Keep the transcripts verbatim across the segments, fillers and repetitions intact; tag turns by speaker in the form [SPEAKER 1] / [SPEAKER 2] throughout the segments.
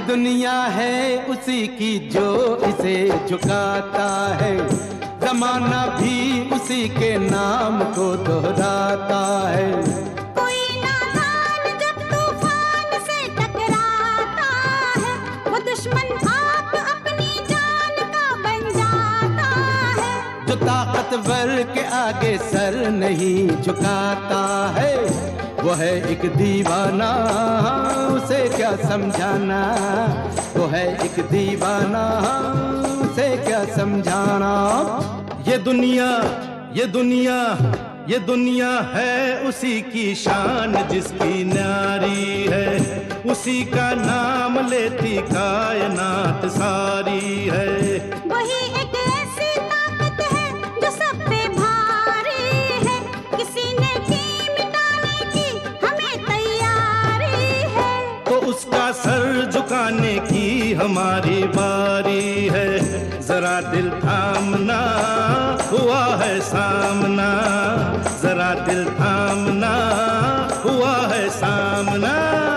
[SPEAKER 1] दुनिया है उसी की जो इसे झुकाता है, जमाना भी उसी के नाम को दोहराता है।
[SPEAKER 2] कोई नादान जब तूफान से टकराता है, वो दुश्मन आप अपनी जान का बन जाता है।
[SPEAKER 1] जो ताकतवर के आगे सर नहीं झुकाता है, वो है एक दीवाना, उसे क्या समझाना। वो है एक दीवाना, उसे क्या समझाना।
[SPEAKER 3] ये दुनिया ये दुनिया ये दुनिया है उसी की शान जिसकी न्यारी है, उसी का नाम लेती कायनात सारी है।
[SPEAKER 2] वही एक ऐसी ताकत है जो सब पे भारी है, किसी ने की मिटाने की हमें तैयारी है।
[SPEAKER 3] तो उसका सर झुकाने की हमारी बारी है। जरा दिल थामना, हुआ है सामना। जरा दिल थामना, हुआ है सामना।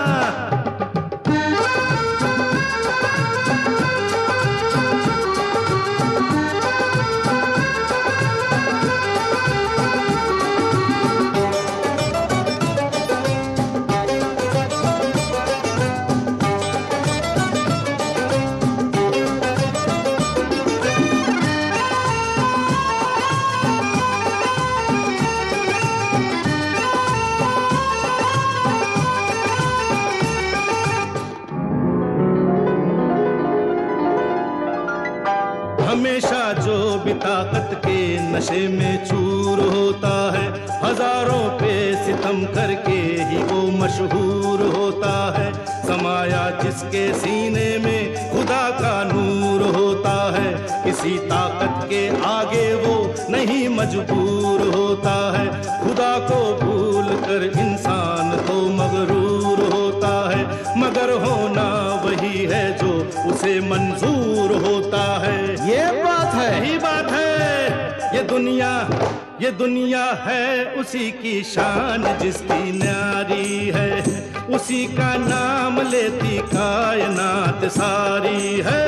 [SPEAKER 3] हमेशा जो भी ताकत के नशे में चूर होता है, हजारों पे सितम करके ही वो मशहूर होता है। समाया जिसके सीने में खुदा का नूर होता है, किसी ताकत के आगे वो नहीं मजबूर होता है। खुदा को भूल कर इंसान तो मगरूर होता है, मगर होना वही है जो उसे मंजूर होता है।
[SPEAKER 1] ये बात है,
[SPEAKER 3] यही बात है। ये दुनिया ये दुनिया है उसी की शान जिसकी न्यारी है, उसी का नाम लेती कायनात सारी है।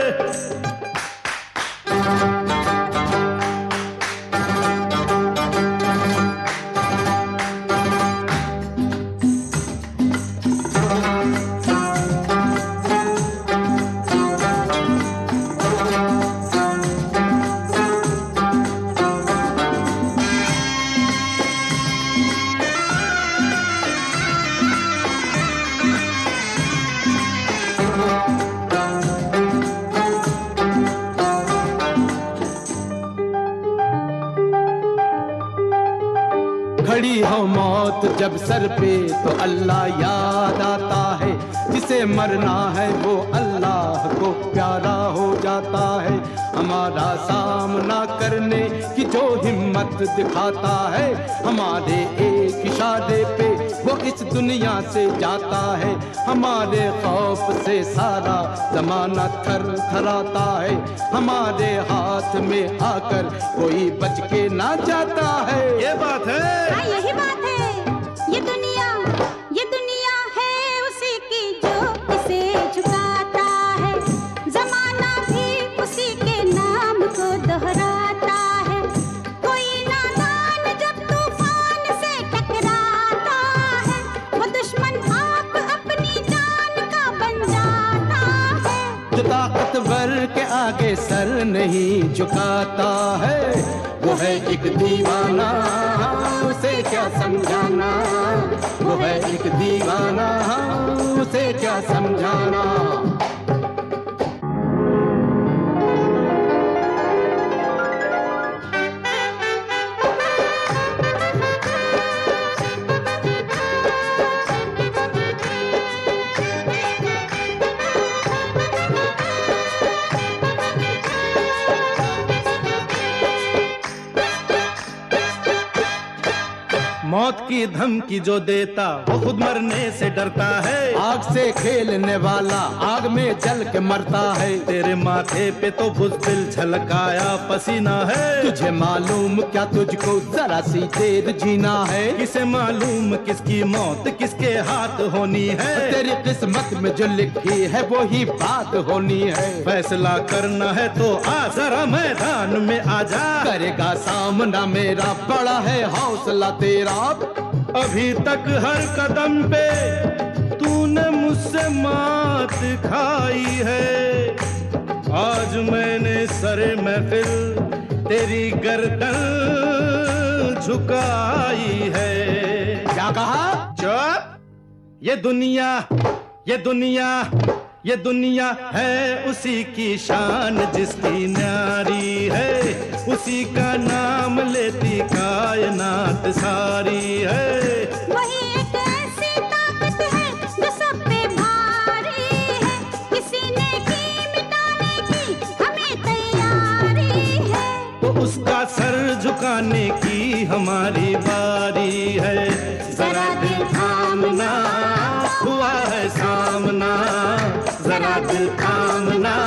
[SPEAKER 1] खड़ी हो मौत जब सर पे तो अल्लाह याद आता है, जिसे मरना है वो अल्लाह को प्यारा हो जाता है। हमारा सामना करने की जो हिम्मत दिखाता है, हमारे एक इशारे पे वो इस दुनिया से जाता है। हमारे खौफ से सारा जमाना थर थराता है, हमारे हाथ में आकर कोई बच के ना जाता है।
[SPEAKER 3] ये बात है,
[SPEAKER 2] हाँ यही बात है। ये दुनिया ये दुनिया है उसी की जो इसे झुकाता है, जमाना भी उसी के नाम को दोहराता है। कोई नादान जब तूफान से टकराता है, वो दुश्मन आप अपनी जान का बन जाता है।
[SPEAKER 1] जो ताकतवर के आगे सर नहीं झुकाता है, वो है एक दीवाना, उसे क्या समझाना। वो है एक दीवाना, उसे क्या समझाना।
[SPEAKER 3] मौत की धमकी जो देता वो खुद मरने से डरता है।
[SPEAKER 1] आग से खेलने वाला आग में जल के मरता है।
[SPEAKER 3] तेरे माथे पे तो बुज़दिल झलकाया पसीना है।
[SPEAKER 1] तुझे मालूम क्या तुझको जरा सी देर जीना है।
[SPEAKER 3] किसे मालूम किसकी मौत किसके हाथ होनी है।
[SPEAKER 1] तेरी किस्मत में जो लिखी है वो ही बात होनी है।
[SPEAKER 3] फैसला करना है तो आ जरा मैदान में आजा।
[SPEAKER 1] करेगा सामना मेरा, बड़ा है हौसला तेरा।
[SPEAKER 3] अभी तक हर कदम पे तूने मुझसे मात खाई है। आज मैंने सरे महफिल तेरी गर्दन झुकाई है।
[SPEAKER 1] क्या कहा?
[SPEAKER 3] चुप! ये दुनिया ये दुनिया ये दुनिया है उसी की शान जिसकी न्यारी है। उसी का नाम लेती कायनात सारी है।
[SPEAKER 2] वही एक ऐसी ताकत है जो सब पे भारी है। किसी ने की मिटाने की हमें तैयारी है।
[SPEAKER 3] तो उसका सर झुकाने की हमारी बारी है। जरा दिल थामना, हुआ है सामना। जरा दिल थामना,